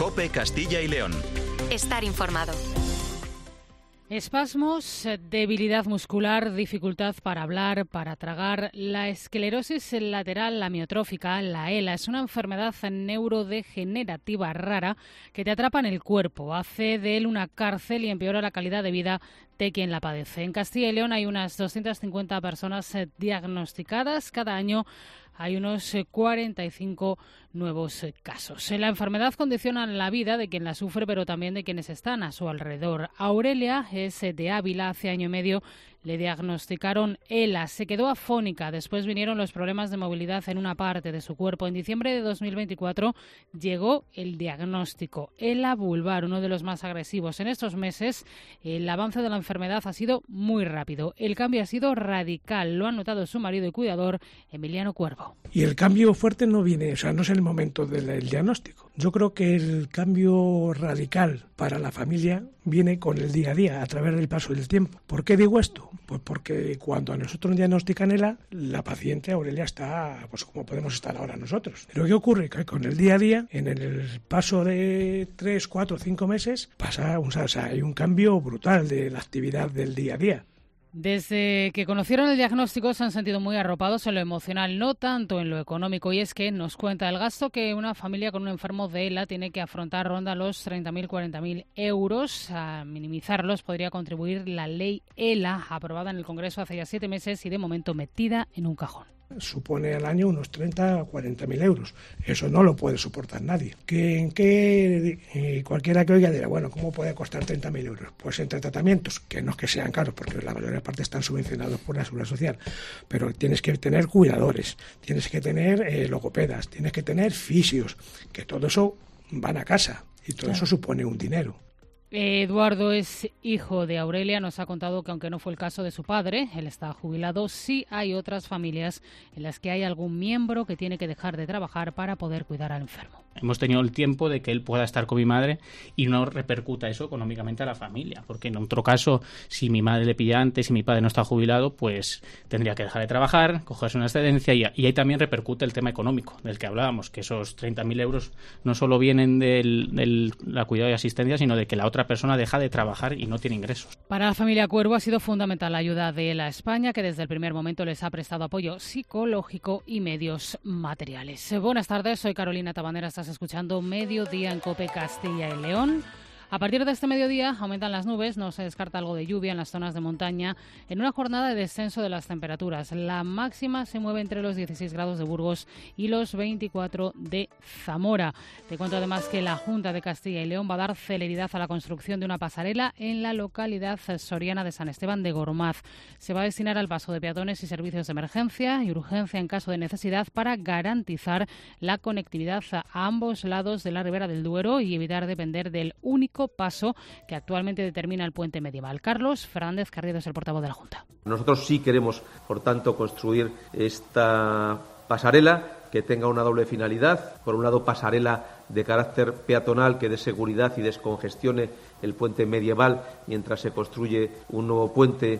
COPE Castilla y León. Estar informado. Espasmos, debilidad muscular, dificultad para hablar, para tragar. La esclerosis lateral amiotrófica, la ELA, es una enfermedad neurodegenerativa rara que te atrapa en el cuerpo, hace de él una cárcel y empeora la calidad de vida de quien la padece. En Castilla y León hay unas 250 personas diagnosticadas. Cada año hay unos 45 nuevos casos. La enfermedad condiciona la vida de quien la sufre, pero también de quienes están a su alrededor. Aurelia es de Ávila. Hace año y medio le diagnosticaron ELA. Se quedó afónica. Después vinieron los problemas de movilidad en una parte de su cuerpo. En diciembre de 2024 llegó el diagnóstico. ELA vulvar, uno de los más agresivos. En estos meses el avance de la enfermedad ha sido muy rápido. El cambio ha sido radical. Lo ha notado su marido y cuidador, Emiliano Cuervo. Y el cambio fuerte no viene, no es el momento del diagnóstico. Yo creo que el cambio radical para la familia viene con el día a día, a través del paso del tiempo. ¿Por qué digo esto? Pues porque cuando a nosotros nos diagnostican ELA, la paciente Aurelia está pues como podemos estar ahora nosotros. Pero ¿qué ocurre? Que con el día a día, en el paso de 3, 4, 5 meses, hay un cambio brutal de la actividad del día a día. Desde que conocieron el diagnóstico se han sentido muy arropados en lo emocional, no tanto en lo económico. Y es que nos cuenta el gasto que una familia con un enfermo de ELA tiene que afrontar ronda los 30.000, 40.000 euros. A minimizarlos podría contribuir la ley ELA, aprobada en el Congreso hace ya 7 meses y de momento metida en un cajón. Supone al año unos 30 o 40.000 euros. Eso no lo puede soportar nadie. Cualquiera que oiga dirá, bueno, ¿cómo puede costar 30.000 euros? Pues entre tratamientos, que no es que sean caros, porque la mayoría parte están subvencionados por la Seguridad Social, pero tienes que tener cuidadores, tienes que tener logopedas, tienes que tener fisios, que todo eso van a casa y todo eso supone un dinero. Eduardo es hijo de Aurelia. Nos ha contado que aunque no fue el caso de su padre, él está jubilado, sí hay otras familias en las que hay algún miembro que tiene que dejar de trabajar para poder cuidar al enfermo. Hemos tenido el tiempo de que él pueda estar con mi madre y no repercuta eso económicamente a la familia, porque en otro caso, si mi madre le pilla antes y mi padre no está jubilado, pues tendría que dejar de trabajar, cogerse una excedencia y ahí también repercute el tema económico del que hablábamos, que esos 30.000 euros no solo vienen de la cuidado y asistencia, sino de que la otra persona deja de trabajar y no tiene ingresos. Para la familia Cuervo ha sido fundamental la ayuda de la España, que desde el primer momento les ha prestado apoyo psicológico y medios materiales. Buenas tardes, soy Carolina Tabanera. Estás escuchando Mediodía en COPE Castilla y León. A partir de este mediodía aumentan las nubes, no se descarta algo de lluvia en las zonas de montaña, en una jornada de descenso de las temperaturas. La máxima se mueve entre los 16 grados de Burgos y los 24 de Zamora. Te cuento además que la Junta de Castilla y León va a dar celeridad a la construcción de una pasarela en la localidad soriana de San Esteban de Gormaz. Se va a destinar al paso de peatones y servicios de emergencia y urgencia en caso de necesidad para garantizar la conectividad a ambos lados de la Ribera del Duero y evitar depender del único paso que actualmente determina el puente medieval. Carlos Fernández Carriedo es el portavoz de la Junta. Nosotros sí queremos, por tanto, construir esta pasarela que tenga una doble finalidad. Por un lado, pasarela de carácter peatonal que dé seguridad y descongestione el puente medieval mientras se construye un nuevo puente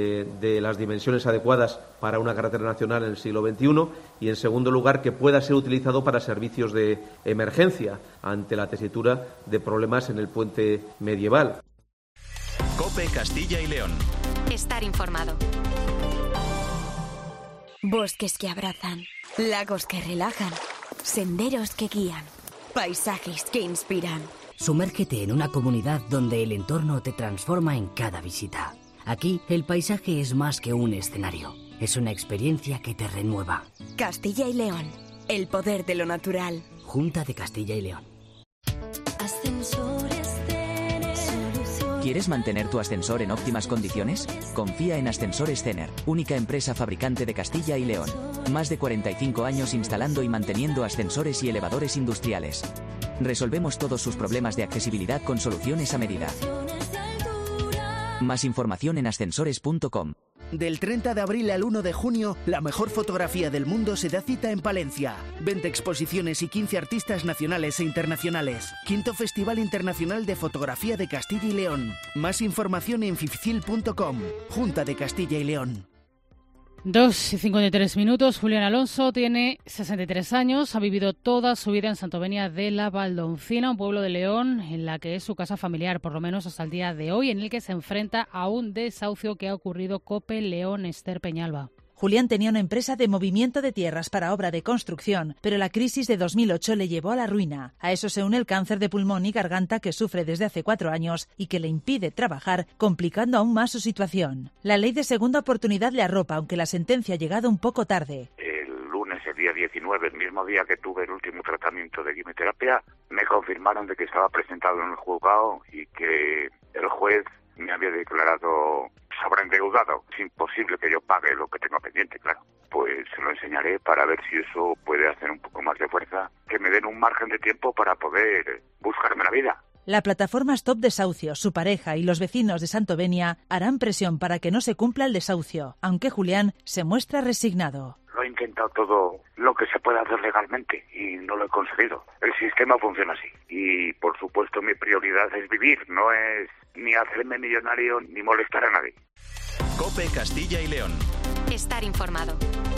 de las dimensiones adecuadas para una carretera nacional en el siglo XXI, y en segundo lugar que pueda ser utilizado para servicios de emergencia ante la tesitura de problemas en el puente medieval. COPE Castilla y León. Estar informado. Bosques que abrazan, lagos que relajan, senderos que guían, paisajes que inspiran. Sumérgete en una comunidad donde el entorno te transforma en cada visita. Aquí, el paisaje es más que un escenario. Es una experiencia que te renueva. Castilla y León. El poder de lo natural. Junta de Castilla y León. ¿Quieres mantener tu ascensor en óptimas condiciones? Confía en Ascensores Cener, única empresa fabricante de Castilla y León. Más de 45 años instalando y manteniendo ascensores y elevadores industriales. Resolvemos todos sus problemas de accesibilidad con soluciones a medida. Más información en ascensores.com. Del 30 de abril al 1 de junio, la mejor fotografía del mundo se da cita en Palencia. 20 exposiciones y 15 artistas nacionales e internacionales. Quinto Festival Internacional de Fotografía de Castilla y León. Más información en fificil.com. Junta de Castilla y León. 2:53. Julián Alonso tiene 63 años, ha vivido toda su vida en Santovenia de la Valdoncina, un pueblo de León, en la que es su casa familiar, por lo menos hasta el día de hoy, en el que se enfrenta a un desahucio que ha ocurrido. COPE León, Esther Peñalba. Julián tenía una empresa de movimiento de tierras para obra de construcción, pero la crisis de 2008 le llevó a la ruina. A eso se une el cáncer de pulmón y garganta que sufre desde hace 4 años y que le impide trabajar, complicando aún más su situación. La ley de segunda oportunidad le arropa, aunque la sentencia ha llegado un poco tarde. El lunes, el día 19, el mismo día que tuve el último tratamiento de quimioterapia, me confirmaron de que estaba presentado en el juzgado y que el juez me había declarado sobreendeudado. Es imposible que yo pague lo que tengo pendiente, claro. Pues se lo enseñaré para ver si eso puede hacer un poco más de fuerza, que me den un margen de tiempo para poder buscarme la vida. La plataforma Stop Desahucio, su pareja y los vecinos de Santovenia harán presión para que no se cumpla el desahucio, aunque Julián se muestra resignado. Lo he intentado todo lo que se puede hacer legalmente y no lo he conseguido. El sistema funciona así. Y, por supuesto, mi prioridad es vivir, no es ni hacerme millonario ni molestar a nadie. COPE Castilla y León. Estar informado.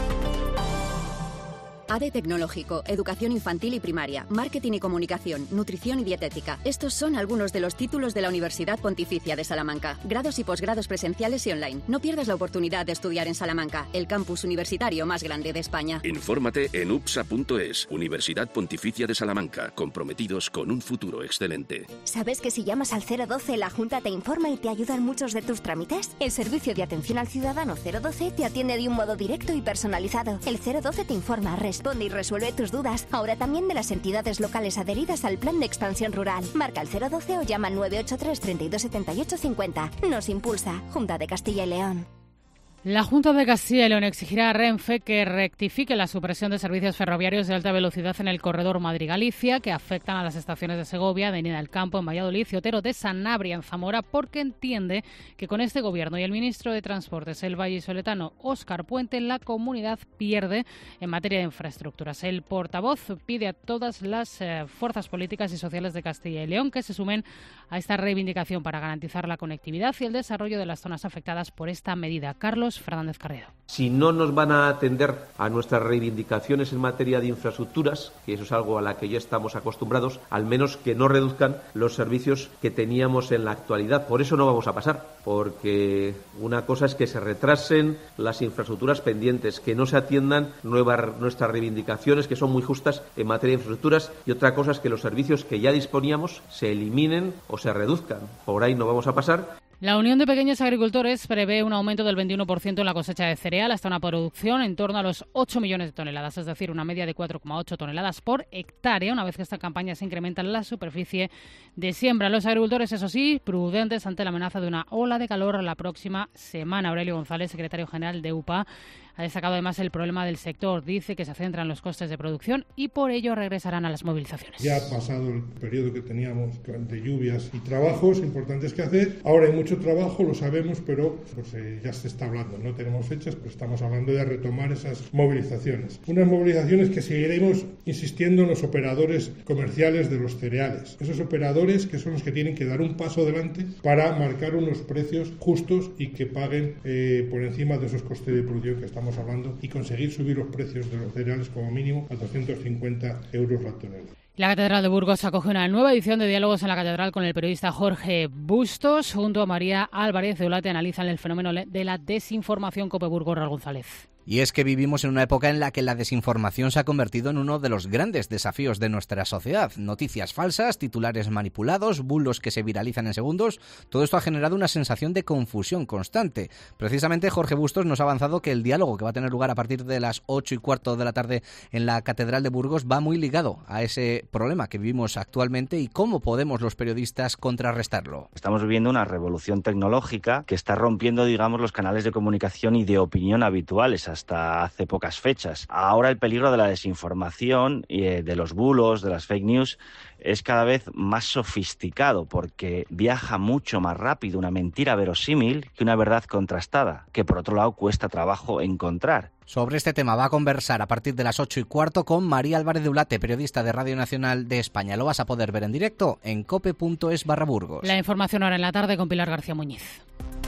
ADE Tecnológico, Educación Infantil y Primaria, Marketing y Comunicación, Nutrición y Dietética. Estos son algunos de los títulos de la Universidad Pontificia de Salamanca. Grados y posgrados presenciales y online. No pierdas la oportunidad de estudiar en Salamanca, el campus universitario más grande de España. Infórmate en upsa.es, Universidad Pontificia de Salamanca, comprometidos con un futuro excelente. ¿Sabes que si llamas al 012 la Junta te informa y te ayuda en muchos de tus trámites? El Servicio de Atención al Ciudadano 012 te atiende de un modo directo y personalizado. El 012 te informa, responde y resuelve tus dudas. Ahora también de las entidades locales adheridas al Plan de Expansión Rural. Marca el 012 o llama al 983 32 78 50. Nos impulsa, Junta de Castilla y León. La Junta de Castilla y León exigirá a Renfe que rectifique la supresión de servicios ferroviarios de alta velocidad en el corredor Madrid-Galicia, que afectan a las estaciones de Segovia, Avenida del Campo en Valladolid y Otero de Sanabria en Zamora, porque entiende que con este gobierno y el ministro de Transportes, el vallisoletano Óscar Puente, la comunidad pierde en materia de infraestructuras. El portavoz pide a todas las fuerzas políticas y sociales de Castilla y León que se sumen a esta reivindicación para garantizar la conectividad y el desarrollo de las zonas afectadas por esta medida. Carlos Fernández Carrero. Si no nos van a atender a nuestras reivindicaciones en materia de infraestructuras, que eso es algo a la que ya estamos acostumbrados, al menos que no reduzcan los servicios que teníamos en la actualidad. Por eso no vamos a pasar, porque una cosa es que se retrasen las infraestructuras pendientes, que no se atiendan nuestras reivindicaciones, que son muy justas en materia de infraestructuras, y otra cosa es que los servicios que ya disponíamos se eliminen o se reduzcan. Por ahí no vamos a pasar. La Unión de Pequeños Agricultores prevé un aumento del 21% en la cosecha de cereal hasta una producción en torno a los 8 millones de toneladas, es decir, una media de 4,8 toneladas por hectárea, una vez que esta campaña se incrementa en la superficie de siembra. Los agricultores, eso sí, prudentes ante la amenaza de una ola de calor la próxima semana. Aurelio González, secretario general de UPA, ha destacado además el problema del sector. Dice que se centra en los costes de producción y por ello regresarán a las movilizaciones. Ya ha pasado el periodo que teníamos de lluvias y trabajos importantes que hacer. Ahora hay mucho trabajo, lo sabemos, pero ya se está hablando. No tenemos fechas, pero estamos hablando de retomar esas movilizaciones. Unas movilizaciones que seguiremos insistiendo en los operadores comerciales de los cereales. Esos operadores que son los que tienen que dar un paso adelante para marcar unos precios justos y que paguen por encima de esos costes de producción que estamos hablando y conseguir subir los precios de los cereales como mínimo a 250 euros la tonelada. La Catedral de Burgos acoge una nueva edición de Diálogos en la Catedral con el periodista Jorge Bustos. Junto a María Álvarez de Ulate analizan el fenómeno de la desinformación. COPE Burgos, Raúl González. Y es que vivimos en una época en la que la desinformación se ha convertido en uno de los grandes desafíos de nuestra sociedad. Noticias falsas, titulares manipulados, bulos que se viralizan en segundos. Todo esto ha generado una sensación de confusión constante. Precisamente Jorge Bustos nos ha avanzado que el diálogo que va a tener lugar a partir de las 8:15 de la tarde en la Catedral de Burgos va muy ligado a ese problema que vivimos actualmente y cómo podemos los periodistas contrarrestarlo. Estamos viviendo una revolución tecnológica que está rompiendo, digamos, los canales de comunicación y de opinión habituales hasta hace pocas fechas. Ahora el peligro de la desinformación y de los bulos, de las fake news, es cada vez más sofisticado porque viaja mucho más rápido una mentira verosímil que una verdad contrastada, que por otro lado cuesta trabajo encontrar. Sobre este tema va a conversar a partir de las 8:15 con María Álvarez de Ulate, periodista de Radio Nacional de España. Lo vas a poder ver en directo en cope.es/Burgos. La información ahora en la tarde con Pilar García Muñiz.